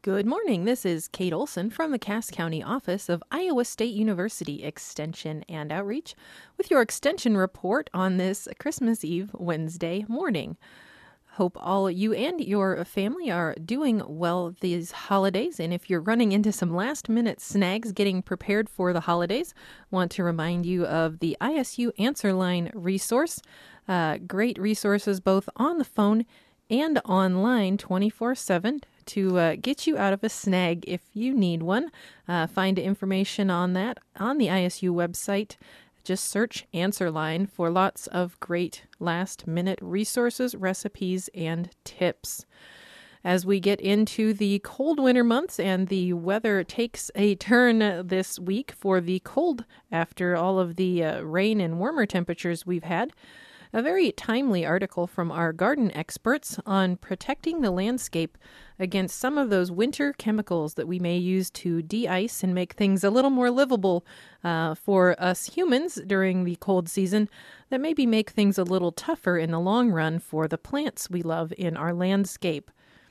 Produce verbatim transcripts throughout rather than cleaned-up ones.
Good morning. This is Kate Olson from the Cass County office of Iowa State University Extension and Outreach with your extension report on this Christmas Eve Wednesday morning. Hope all you and your family are doing well these holidays, and if you're running into some last-minute snags getting prepared for the holidays, want to remind you of the I S U Answer Line resource. Uh, great resources both on the phone and online twenty-four seven to uh, get you out of a snag if you need one. Uh, find information on that on the I S U website. Just search Answer Line for lots of great last-minute resources, recipes, and tips. As we get into the cold winter months and the weather takes a turn this week for the cold after all of the uh, rain and warmer temperatures we've had, a very timely article from our garden experts on protecting the landscape against some of those winter chemicals that we may use to de-ice and make things a little more livable uh, for us humans during the cold season that maybe make things a little tougher in the long run for the plants we love in our landscape.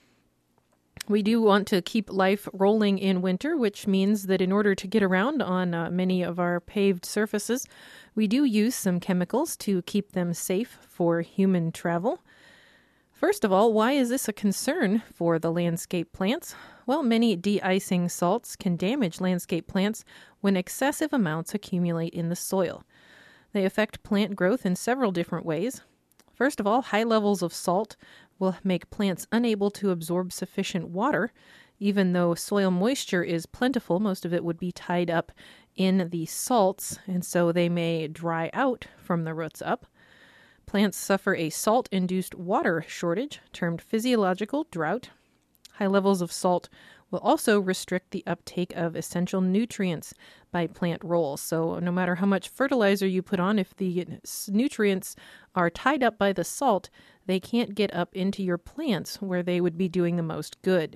We do want to keep life rolling in winter, which means that in order to get around on uh, many of our paved surfaces, we do use some chemicals to keep them safe for human travel. First of all, why is this a concern for the landscape plants? Well, many de-icing salts can damage landscape plants when excessive amounts accumulate in the soil. They affect plant growth in several different ways. First of all, high levels of salt will make plants unable to absorb sufficient water. Even though soil moisture is plentiful, most of it would be tied up in the salts, and so they may dry out from the roots up. Plants suffer a salt-induced water shortage, termed physiological drought. High levels of salt will also restrict the uptake of essential nutrients by plant roles. So no matter how much fertilizer you put on, if the nutrients are tied up by the salt, they can't get up into your plants where they would be doing the most good.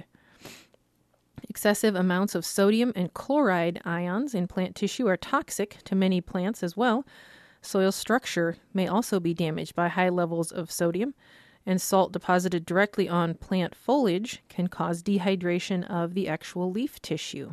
Excessive amounts of sodium and chloride ions in plant tissue are toxic to many plants as well. Soil structure may also be damaged by high levels of sodium, and salt deposited directly on plant foliage can cause dehydration of the actual leaf tissue.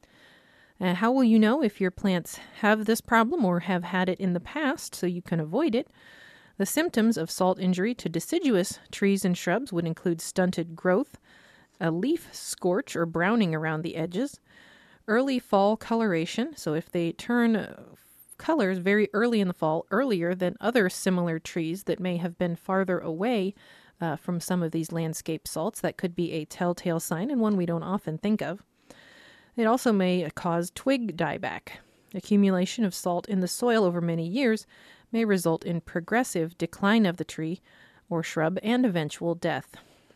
Uh, how will you know if your plants have this problem or have had it in the past so you can avoid it? The symptoms of salt injury to deciduous trees and shrubs would include stunted growth, a leaf scorch or browning around the edges, early fall coloration, so if they turn colors very early in the fall, earlier than other similar trees that may have been farther away uh, from some of these landscape salts, that could be a telltale sign and one we don't often think of. It also may cause twig dieback. Accumulation of salt in the soil over many years may result in progressive decline of the tree or shrub and eventual death.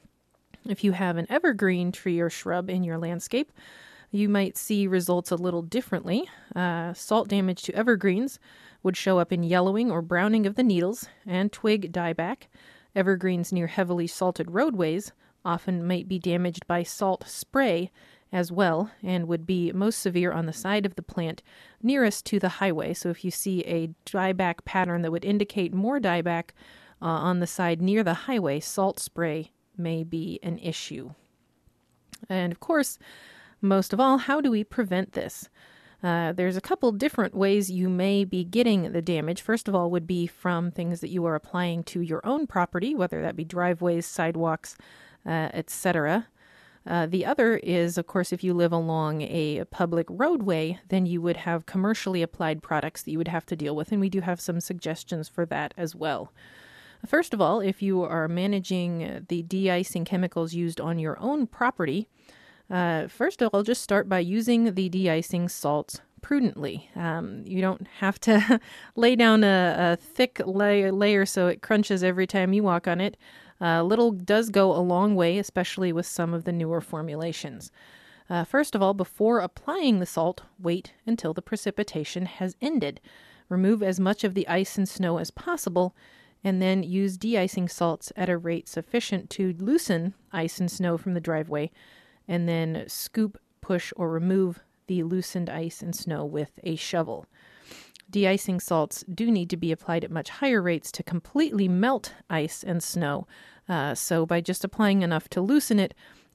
If you have an evergreen tree or shrub in your landscape, you might see results a little differently. Uh, salt damage to evergreens would show up in yellowing or browning of the needles and twig dieback. Evergreens near heavily salted roadways often might be damaged by salt spray as well, and would be most severe on the side of the plant nearest to the highway. So if you see a dieback pattern that would indicate more dieback uh, on the side near the highway, salt spray may be an issue. And of course, most of all, how do we prevent this? Uh, there's a couple different ways you may be getting the damage. First of all would be from things that you are applying to your own property, whether that be driveways, sidewalks, uh, et cetera. Uh, the other is, of course, if you live along a public roadway, then you would have commercially applied products that you would have to deal with, and we do have some suggestions for that as well. First of all, if you are managing the de-icing chemicals used on your own property, Uh, first of all, just start by using the de-icing salts prudently. Um, you don't have to lay down a, a thick lay- layer so it crunches every time you walk on it. Uh, little does go a long way, especially with some of the newer formulations. Uh, first of all, before applying the salt, wait until the precipitation has ended. Remove as much of the ice and snow as possible, and then use de-icing salts at a rate sufficient to loosen ice and snow from the driveway, and then scoop, push, or remove the loosened ice and snow with a shovel. De-icing salts do need to be applied at much higher rates to completely melt ice and snow. Uh, so by just applying enough to loosen it,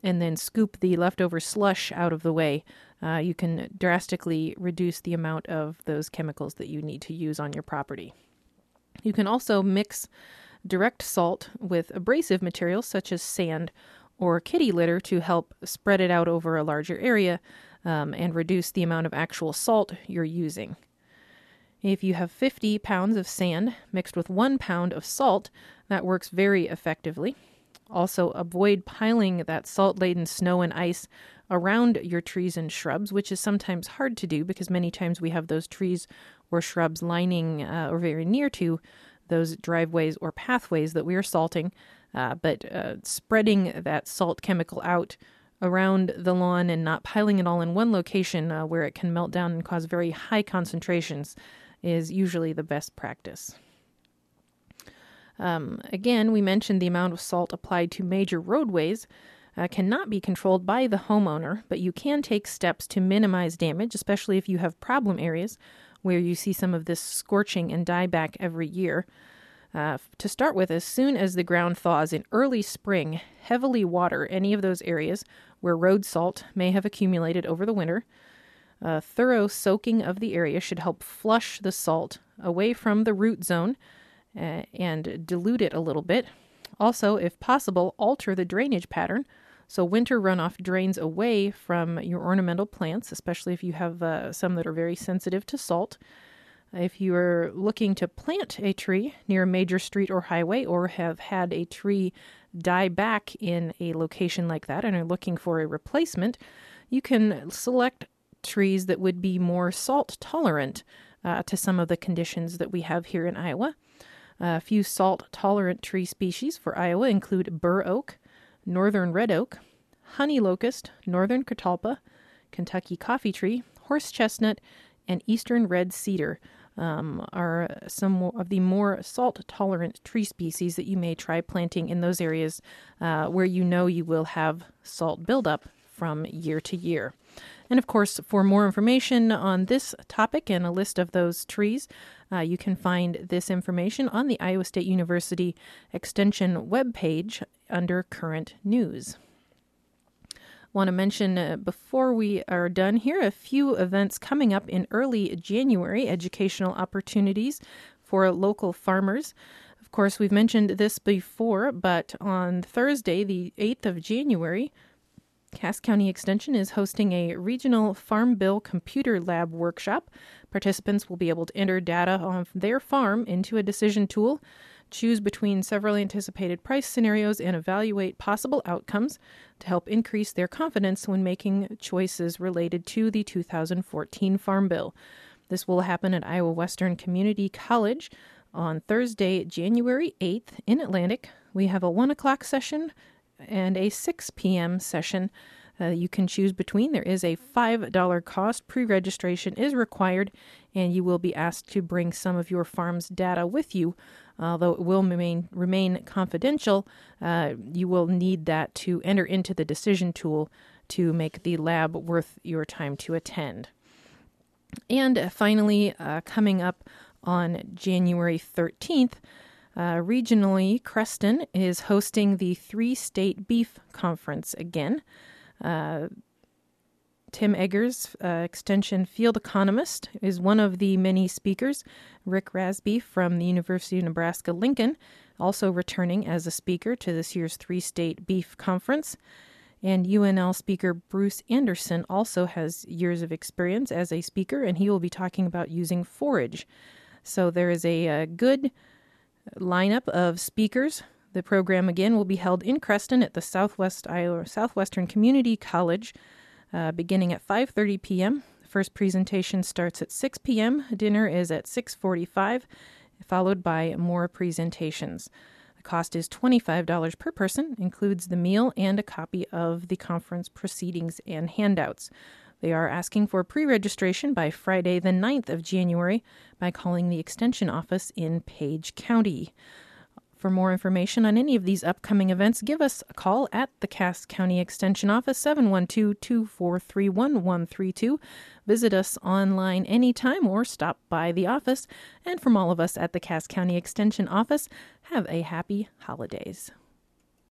and then scoop the leftover slush out of the way, uh, you can drastically reduce the amount of those chemicals that you need to use on your property. You can also mix direct salt with abrasive materials such as sand or kitty litter to help spread it out over a larger area um, and reduce the amount of actual salt you're using. If you have fifty pounds of sand mixed with one pound of salt, that works very effectively. Also, avoid piling that salt-laden snow and ice around your trees and shrubs, which is sometimes hard to do because many times we have those trees or shrubs lining uh, or very near to those driveways or pathways that we are salting. Uh, but uh, spreading that salt chemical out around the lawn and not piling it all in one location uh, where it can melt down and cause very high concentrations is usually the best practice. Um, again, we mentioned the amount of salt applied to major roadways uh, cannot be controlled by the homeowner, but you can take steps to minimize damage, especially if you have problem areas where you see some of this scorching and dieback every year. Uh, to start with, as soon as the ground thaws in early spring, heavily water any of those areas where road salt may have accumulated over the winter. A thorough soaking of the area should help flush the salt away from the root zone uh, and dilute it a little bit. Also, if possible, alter the drainage pattern so winter runoff drains away from your ornamental plants, especially if you have uh, some that are very sensitive to salt. If you are looking to plant a tree near a major street or highway, or have had a tree die back in a location like that and are looking for a replacement, you can select trees that would be more salt tolerant uh, to some of the conditions that we have here in Iowa. Uh, a few salt tolerant tree species for Iowa include bur oak, northern red oak, honey locust, northern catalpa, Kentucky coffee tree, horse chestnut, and eastern red cedar. Um, are some of the more salt-tolerant tree species that you may try planting in those areas uh, where you know you will have salt buildup from year to year. And of course, for more information on this topic and a list of those trees, uh, you can find this information on the Iowa State University Extension webpage under Current News. Want to mention uh, before we are done here, a few events coming up in early January, educational opportunities for local farmers. Of course, we've mentioned this before, but on Thursday, the eighth of January, Cass County Extension is hosting a regional Farm Bill Computer Lab workshop. Participants will be able to enter data on their farm into a decision tool, choose between several anticipated price scenarios, and evaluate possible outcomes to help increase their confidence when making choices related to the two thousand fourteen Farm Bill. This will happen at Iowa Western Community College on Thursday, January eighth in Atlantic. We have a one o'clock session and a six p.m. session uh, you can choose between. There is a five dollars cost. Pre-registration is required, and you will be asked to bring some of your farm's data with you. Although it will remain, remain confidential, uh, you will need that to enter into the decision tool to make the lab worth your time to attend. And finally, uh, coming up on January thirteenth, uh, regionally, Creston is hosting the Three-State Beef Conference again. Uh, Tim Eggers, uh, Extension Field Economist, is one of the many speakers. Rick Rasby from the University of Nebraska-Lincoln, also returning as a speaker to this year's Three-State Beef Conference. And U N L speaker Bruce Anderson also has years of experience as a speaker, and he will be talking about using forage. So there is a, a good lineup of speakers. The program, again, will be held in Creston at the Southwest Iowa Southwestern Community College, Uh, beginning at five thirty p.m. The first presentation starts at six p.m. Dinner is at six forty-five, followed by more presentations. The cost is twenty-five dollars per person, includes the meal and a copy of the conference proceedings and handouts. They are asking for pre-registration by Friday the ninth of January by calling the Extension office in Page County. For more information on any of these upcoming events, give us a call at the Cass County Extension Office, seven one two, two four three, one one three two. Visit us online anytime or stop by the office. And from all of us at the Cass County Extension Office, have a happy holidays.